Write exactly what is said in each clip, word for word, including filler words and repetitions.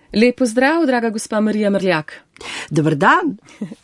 Lep pozdrav, draga gospa Marija Mrljak. Dober dan.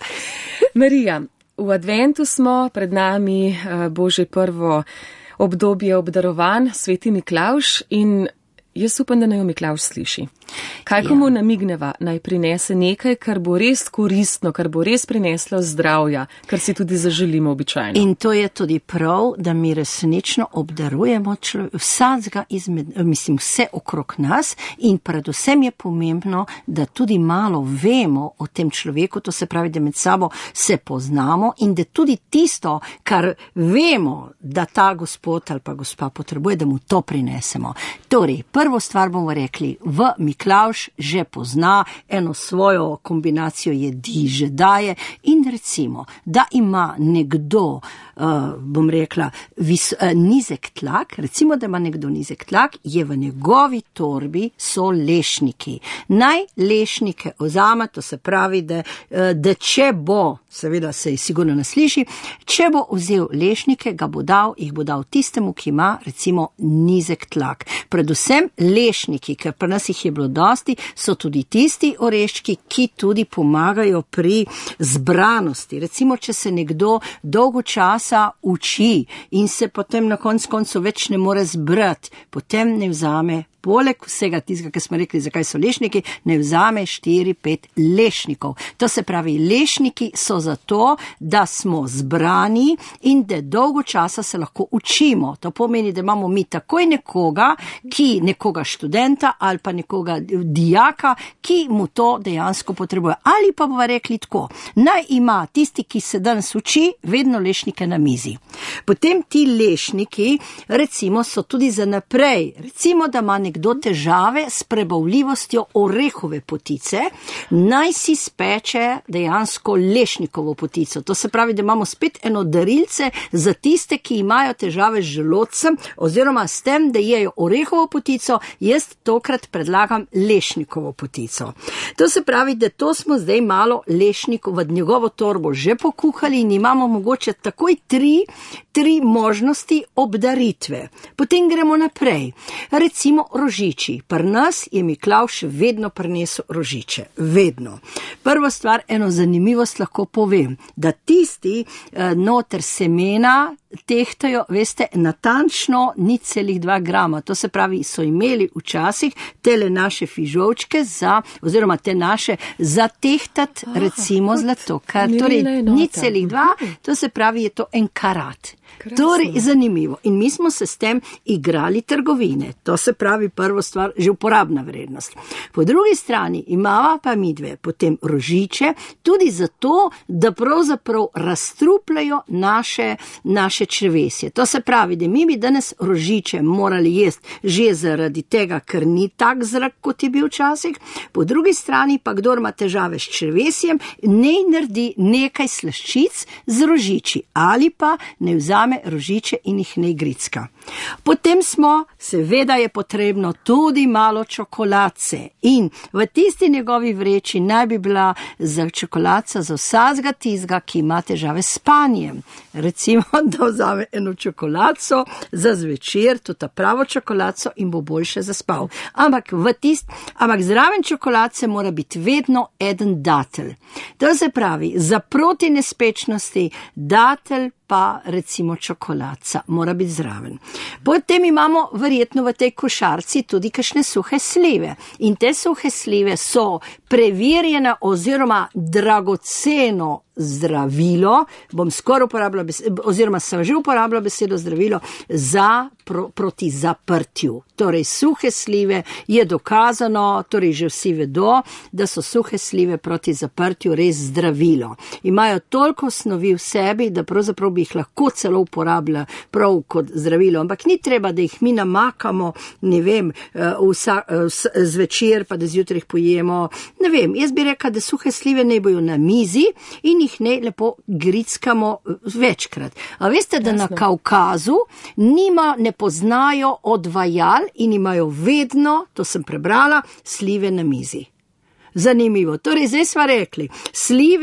Marija, v adventu smo, pred nami bo že prvo obdobje obdarovanj, sveti Miklavž, in jaz upam, da naj jo Miklavž sliši. Kaj komu ja. namigneva, naj prinese nekaj, kar bo res koristno, kar bo res prineslo zdravja, kar si tudi zaželimo običajno. In to je tudi prav, da mi resnično obdarujemo vsakega izmed, mislim, vse okrog nas, in predvsem je pomembno, da tudi malo vemo o tem človeku, to se pravi, da med sabo se poznamo in da tudi tisto, kar vemo, da ta gospod ali pa gospa potrebuje, da mu to prinesemo. Torej, prvo stvar bomo rekli, v Miklavž že pozna eno svojo kombinacijo jedi, že daje, in recimo, da ima nekdo, uh, bom rekla, vis, uh, nizek tlak, recimo, da ima nekdo nizek tlak, je v njegovi torbi so lešniki. Naj lešnike vzame, to se pravi, da, uh, da če bo, seveda se sigurno ne sliši, če bo vzel lešnike, ga bo dal, jih bo dal tistemu, ki ima recimo nizek tlak. Predvsem lešniki, ker pri nas jih je bilo dosti, so tudi tisti oreščki, ki tudi pomagajo pri zbranosti. Recimo, če se nekdo dolgo časa uči in se potem na koncu koncu več ne more zbrati, potem ne vzame, poleg vsega tistega, ki smo rekli, zakaj so lešniki, ne vzame štiri, pet lešnikov. To se pravi, lešniki so zato, da smo zbrani in da dolgo časa se lahko učimo. To pomeni, da imamo mi takoj nekoga, ki nekoga študenta ali pa nekoga dijaka, ki mu to dejansko potrebuje. Ali pa bomo rekli tako, naj ima tisti, ki se danes uči, vedno lešnike na mizi. Potem ti lešniki, recimo, so tudi za naprej. Recimo, da ima nekdo težave s prebavljivostjo orehove potice, naj si speče dejansko lešnikovo potico. To se pravi, da imamo spet eno darilce za tiste, ki imajo težave z želodcem oziroma s tem, da jejo orehovo potico, jaz tokrat predlagam lešnikovo potico. To se pravi, da to smo zdaj malo lešnikov v njegovo torbo že pokuhali in imamo mogoče takoj tri, tri možnosti obdaritve. Potem gremo naprej. Recimo rožiči. Pri nas je Miklavž vedno prinesel rožiče. Vedno. Prva stvar, eno zanimivost lahko povem, da tisti eh, noter semena tehtajo, veste, natančno ni celih dva grama. To se pravi, so imeli včasih tele naše fižolčke za, oziroma te naše za tehtat, oh, recimo zlato. Kar, torej, ni celih dva, to se pravi, je to en karat. Krasno. Torej, zanimivo. In mi smo se s tem igrali trgovine. To se pravi, prvo stvar, že uporabna vrednost. Po drugi strani imava pa midve potem rožiče, tudi zato, da pravzaprav razstrupljajo naše, naše črevesje. To se pravi, da mi bi danes rožiče morali jesti že zaradi tega, ker ni tak zrak, kot je bil včasih. Po drugi strani pa, kdor ima težave s črevesjem, ne naredi nekaj slaščic z rožiči ali pa ne vzame rožiče in jih ne gricka. Potem smo, seveda je potrebno tudi malo čokoladce in v tisti njegovi vreči naj bi bila za čokoladca za vsakega tistega, ki ima težave s spanjem. Recimo, da vzame eno čokoladco za zvečer, to ta pravo čokoladco, in bo boljše zaspal. Ampak, v tist, ampak zraven čokoladce mora biti vedno eden datelj. To se pravi, za proti nespečnosti datelj pa recimo čokoladca mora biti zraven. Potem imamo verjetno v tej košarci tudi kakšne suhe slive. In te suhe slive so preverjene oziroma dragoceno zdravilo, bom skoraj uporabila besedo, oziroma sem že uporabila besedo zdravilo, za pro, proti zaprtju. Torej, suhe slive je dokazano, torej že vsi vedo, da so suhe slive proti zaprtju res zdravilo. Imajo toliko snovi v sebi, da pravzaprav bi jih lahko celo uporabila prav kot zdravilo, ampak ni treba, da jih mi namakamo, ne vem, vsa, zvečer, pa da zjutraj pojemo, ne vem, jaz bi rekla, da suhe slive ne bojo na mizi in jih ne lepo grickamo večkrat. A veste, da na Kaukazu nima, ne poznajo odvajal in imajo vedno, to sem prebrala, slive na mizi. Zanimivo. Torej, zdaj sva rekli, slive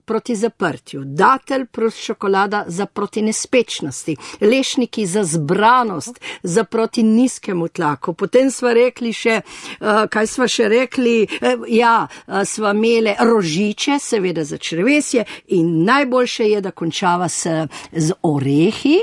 proti zaprtju, datelj proti šokolada za proti nespečnosti, lešniki za zbranost, za proti nizkemu tlaku. Potem sva rekli še, uh, kaj sva še rekli, uh, ja, uh, sva imele rožiče, seveda za črevesje in najboljše je, da končava s, z orehi.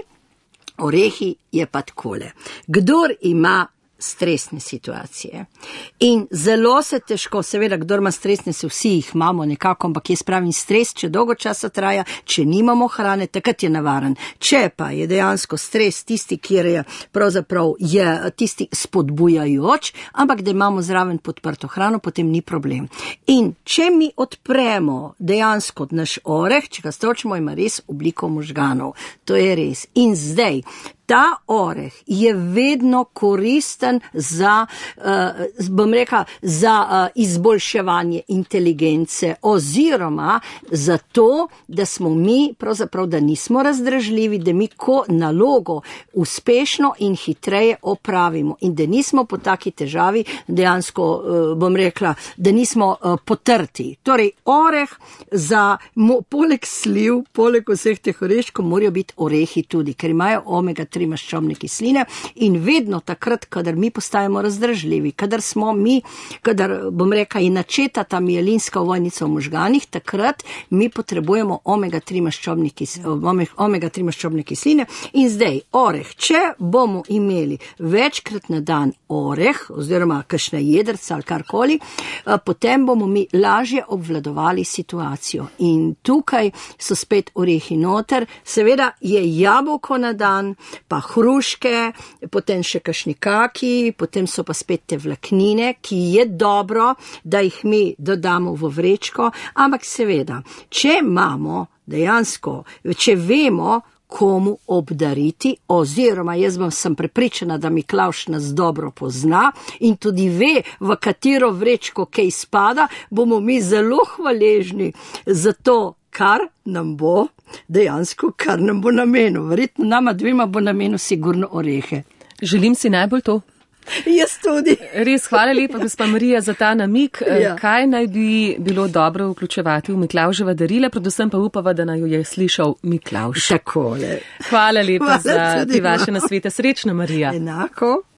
Orehi je pa takole. Kdor ima stresne situacije in zelo se težko, seveda, kdor ima stresne, se vsi jih imamo nekako, ampak jaz pravim stres, če dolgo časa traja, če nimamo hrane, takrat je nevaren. Če pa je dejansko stres tisti, kjer je pravzaprav je tisti spodbujajoč, ampak da imamo zraven podprto hrano, potem ni problem. In če mi odpremo dejansko naš oreh, če ga stročimo, ima res obliko možganov. To je res. In zdaj, ta oreh je vedno koristen za, uh, bom rekla, za uh, izboljševanje inteligence oziroma za to, da smo mi, pravzaprav, da nismo razdražljivi, da mi ko nalogo uspešno in hitreje opravimo in da nismo po taki težavi dejansko, uh, bom rekla, da nismo uh, potrti. Torej, oreh za, mo, poleg sliv, poleg vseh teh oreškov, morajo biti orehi tudi, ker imajo omega tri maščobne kisline in vedno takrat, kadar mi postajamo razdražljivi, kadar smo mi, kadar, bom rekla, je načeta ta mielinska ovojnica v možganih, takrat mi potrebujemo omega tri maščobne kisline, omega tri maščobne kisline in zdaj oreh, če bomo imeli večkrat na dan oreh oziroma kakšna jedrca ali karkoli, potem bomo mi lažje obvladovali situacijo in tukaj so spet orehi noter, seveda je jabolko na dan, pa hruške, potem še kašni kaki, potem so pa spet te vlaknine, ki je dobro, da jih mi dodamo v vrečko, ampak seveda, če imamo dejansko, če vemo, komu obdariti, oziroma jaz bom sem prepričana, da Miklavž nas dobro pozna in tudi ve, v katero vrečko kaj spada, bomo mi zelo hvaležni za to, kar nam bo dejansko, kar nam bo namenil. Verjetno nama dvema bo namenil sigurno orehe. Želim si najbolj to. Jaz tudi. Res, hvala lepa, gospa Marija, za ta namik. Ja. Kaj naj bi bilo dobro vključevati v Miklavževa darila, predvsem pa upava, da naj jo je slišal Miklavž. Takole. Hvala lepa Hvala za te vaše nasvete. Srečno, Marija. Enako.